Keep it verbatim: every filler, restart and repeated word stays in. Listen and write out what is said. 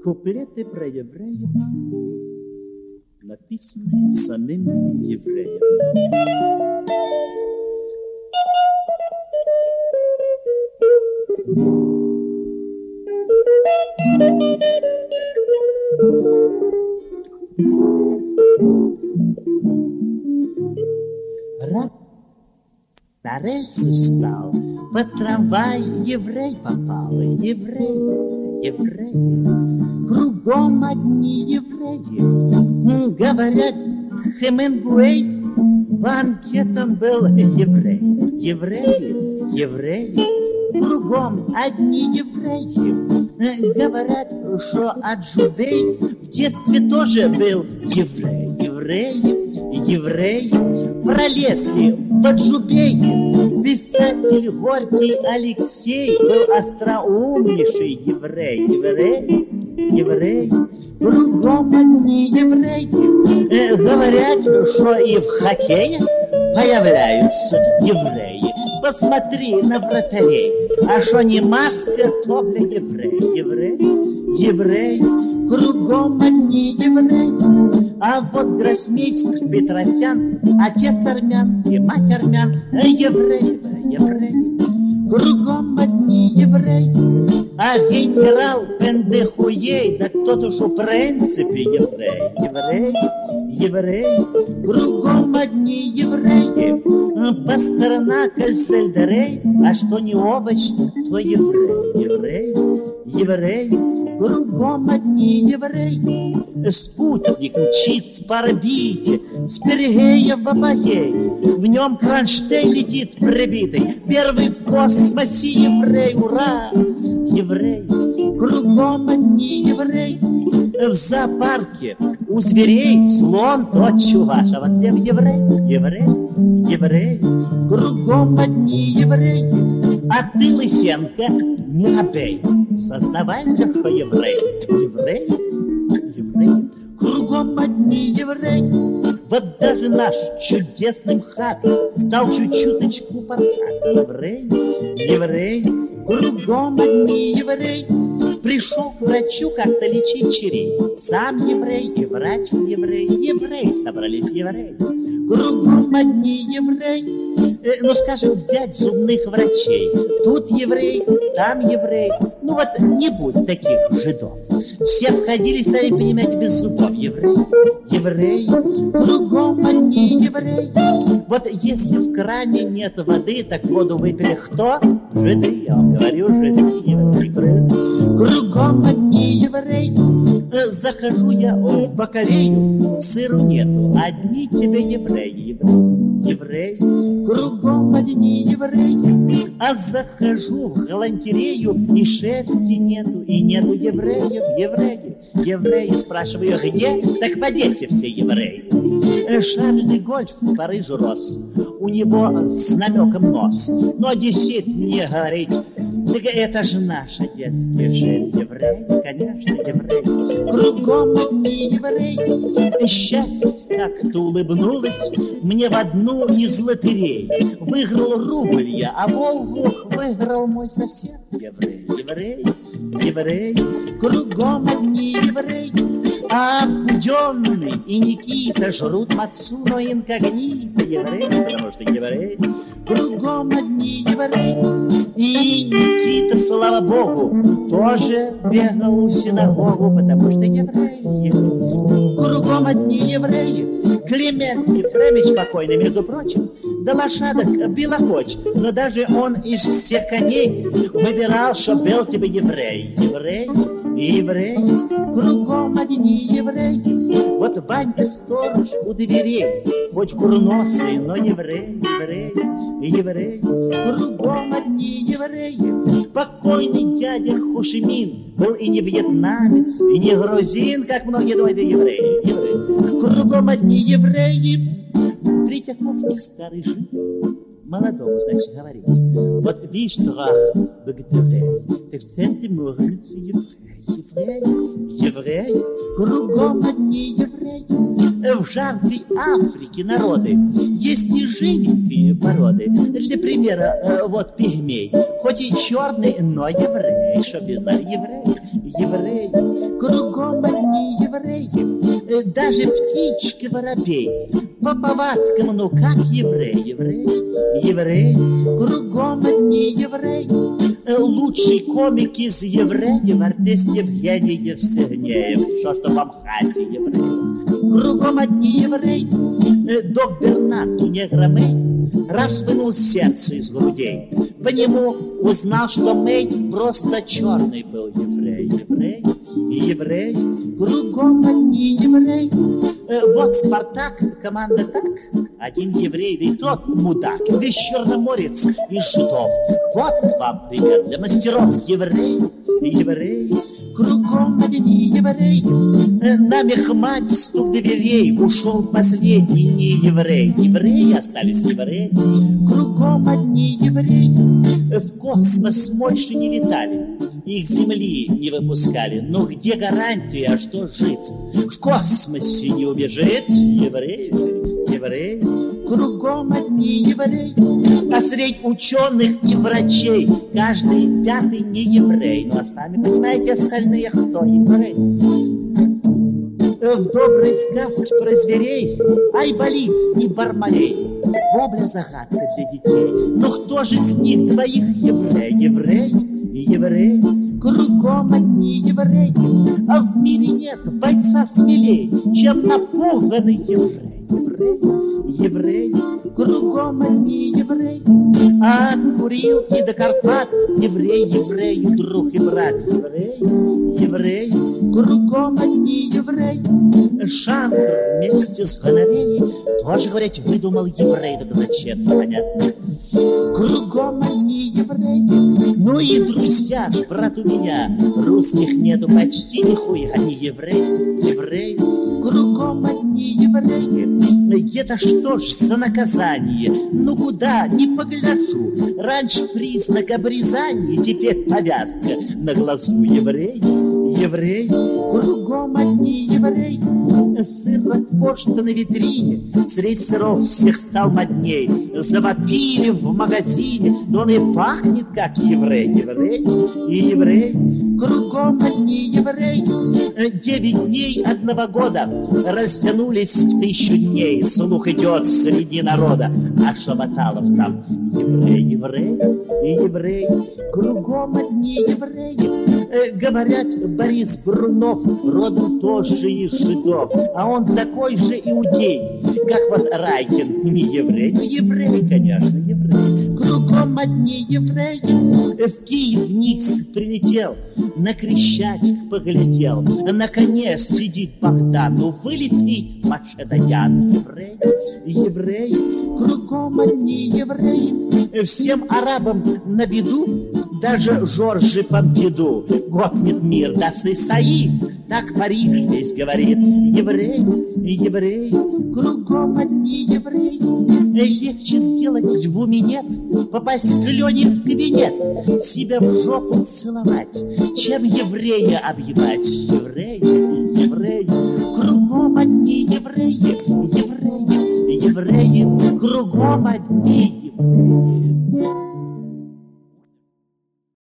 Куплеты про евреев, написанные самим евреем. Рад на рельсы встал, под трамвай еврей попал. Еврей, евреи, кругом одни евреи. Говорят, Хемингуэй банкетом был еврей. Евреи, евреи, кругом одни евреи. Говорят, что Аджубей в детстве тоже был еврей. Евреи, евреи пролезли в Аджубее. Писатель Горький Алексей был остроумнейший еврей. Еврей, еврей, кругом одни евреи. Э, говорят, что и в хоккее появляются евреи. Посмотри на вратарей. А что не маска, то, бля, еврей. Еврей, еврей, кругом одни евреи. А вот гроссмейстер Петросян, отец армян и мать армян. Еврей, еврей, кругом одни евреи. А генерал Пендехуей, да кто-то уж в принципе еврей. Еврей, еврей, кругом одни евреи. Пастернак, Сельдерей, а что не овощ, то еврей. Еврей, еврей, кругом одни евреи. Спутник мчится по орбите с Перигея в Абагей. В нем Кронштейн летит прибитый. Первый в космосе еврей, ура! Еврей, кругом одни евреи. В зоопарке у зверей слон тот чуваш. А вот где еврей, еврей, еврей, кругом одни евреи. А ты, Лысенко, не робей, сознавайся, что еврей. Еврей, еврей, кругом одни евреи. Вот даже наш чудесный МХАТ стал чуть-чуточку порхать. Еврей, еврей, кругом одни евреи. Пришел к врачу как-то лечить черей. Сам еврей и врач еврей. Евреи собрались евреи. Кругом одни евреи. Э, ну, скажем, взять зубных врачей. Тут еврей, там еврей. Ну вот не будь таких жидов. Все обходились, сами понимаете, без зубов. Еврей, еврей, кругом одни евреи. Вот если в кране нет воды, так воду выпили кто? Жиды, я вам говорю, жиды, евреи. Кругом одни евреи. Захожу я в бакалею, сыру нету, одни тебе евреи. Еврей, еврей, кругом одни евреи. А захожу в галантерею, и шерсти нету, и нету евреев. Евреи, евреи, спрашиваю, где? Так по десять все евреи. Шарль де Голль в Париже рос, у него с намеком нос. Но одессит мне говорит, так это же наш одесский жид. Еврей, конечно, еврей. Кругом одни евреи. Счастье как-то улыбнулось мне в одну из лотерей. Выиграл рубль я, а Волгу выиграл мой сосед. Еврей, еврей, еврей, кругом одни евреи. А Буденный и Никита жрут мацу, но инкогнито. Еврей, потому что еврей. Кругом одни евреи. И Никита, слава богу, тоже бегал у синагогу, потому что евреи. Кругом одни евреи. Климент Ефремович покойный, между прочим, до лошадок белохоч, но даже он из всех коней выбирал, что был тебе еврей. Еврей, еврей, кругом одни евреи. Вот Ванька сторож у дверей, хоть курносый, но еврей, еврей, еврей, кругом одни евреи. Покойный дядя Хошимин был и не вьетнамец, и не грузин, как многие думают, и евреи, евреи. Кругом одни евреи. Третьяковский старый жид молодому, значит, говорит. Вот виштрах багдерей, так в центре мурмится еврей, еврей, еврей, кругом одни евреи. В жаркой Африке народы есть и жиденькие породы. Для примера, вот пигмей, хоть и черный, но еврей, чтоб не знали, еврей, еврей, кругом даже птичка-воробей. По повадкам, ну как еврей, еврей, еврей, кругом одни евреи. Лучший комик из евреев, артист Евгений Евстигнеев. Что, что вам хати, евреи? Кругом одни евреи. Док Бернат у негромей раз вынул сердце из грудей. По нему узнал, что Мэй просто черный был еврей, еврей, еврей, кругом одни евреи. Вот Спартак, команда так, один еврей, да и тот мудак, весь черноморец из жидов. Вот вам пример для мастеров, еврей, еврей, кругом одни евреи. На мехмате стук дверей, ушел последний не еврей. Евреи остались евреи, кругом одни евреи. В космос больше не летали, их земли не выпускали. Но где гарантия, что жид в космосе не убежит? Евреи, евреи, кругом одни евреи. А средь ученых и врачей каждый пятый не еврей. Ну а сами понимаете, остальные кто еврей? В доброй сказке про зверей Айболит и Бармалей вобля загадка для детей. Но кто же с них двоих еврей? Еврей и еврей, кругом одни евреи. А в мире нет бойца смелей, чем напуганный еврей. Еврей, еврей, кругом одни евреи. А от Курилки до Карпат еврей, еврею друг и брат. Еврей, еврей, кругом одни евреи. Шанкр вместе с Гонореей тоже, говорят, выдумал еврей. Так зачем, непонятно. Кругом одни евреи. Ну и друзья, брат у меня, русских нету почти нихуя. Они евреи, евреи, кругом одни евреи. Это что ж за наказание? Ну куда, не погляжу. Раньше признак обрезания, теперь повязка на глазу. Еврей, еврей, кругом одни евреи. Сыр Рокфор, что на витрине, средь сыров всех стал модней. Завопили в магазине, да он и пахнет, как еврей. Еврей и еврей, кругом одни евреи. Девять дней одного года растянулись в тысячу дней. Слух идет среди народа, а Шабаталов там еврей, еврей и еврей, кругом одни евреи. Говорят, Борис Брунов родом тоже из жидов, а он такой же иудей, как вот Райкин. Не еврей, ну еврей, конечно, еврей. Кругом одни евреи. В Киев Никс прилетел, на Крещатик поглядел. На коне сидит Богдан, ну вылитый Машедаян. Еврей, еврей, кругом одни евреи. Всем арабам на беду, даже Жоржи Помпиду. Готнет мир, да Саид, так Париж весь говорит. Еврей, еврей, кругом одни евреи. Легче сделать льву минет, попасть к Лене в кабинет, себя в жопу целовать, чем еврея объебать. Еврей, еврей, кругом одни евреи. Евреи, евреи, кругом одни